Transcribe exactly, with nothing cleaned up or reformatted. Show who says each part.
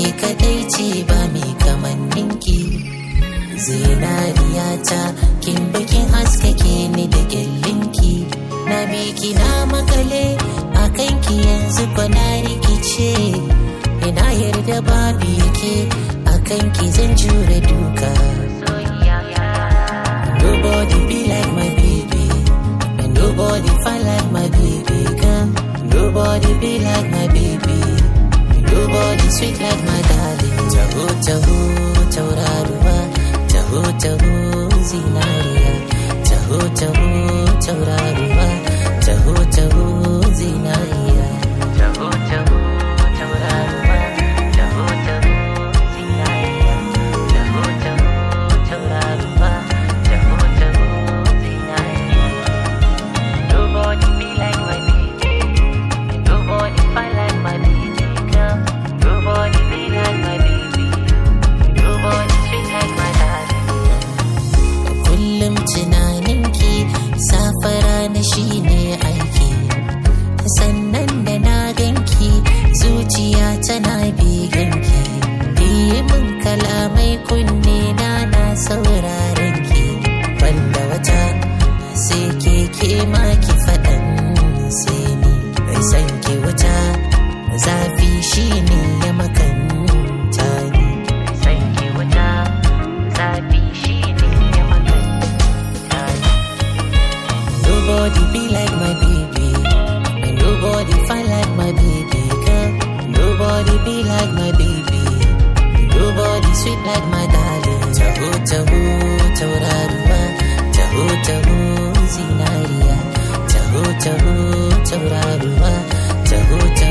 Speaker 1: ke kadai ce ba mai kamanninki. Zinariya ta kin bikin haskake ni da gyallinki. Na biki na makale a kanki yanzu kwana rikice. Ina yarda babu yake a kanki zan jure duka. Nobody be like my baby, and nobody fight like my baby girl. Nobody be like my baby, nobody sweet like my darling. Taho taho tauraruwa, taho taho zinariya. Taho taho tauraruwa, taho taho zinariya. Taho taho tauraruwa, taho taho zinariya. Taho taho tauraruwa, taho taho zinariya. Nobody be like my baby, nobody fight like my baby girl. Nobody be like my baby, nobody sweet like my darling. Kullum tunaninki safara na shine aiki. Sannan da na ganki zuciya tana beginki. Yi min kalamai kunne na na sauraron ki. Banda wata sai ke ke ma ki faɗan sai ni. Mai san ki wuta zafi shine ya makanta ni. Mai san ki wuta zafi shine ya makanta ni. Nobody be like my baby, and nobody fight like my baby girl. Nobody be like my baby, nobody sweet like my darling. Taho taho tauraruwa, taho taho zinariya. Taho taho tauraruwa, taho taho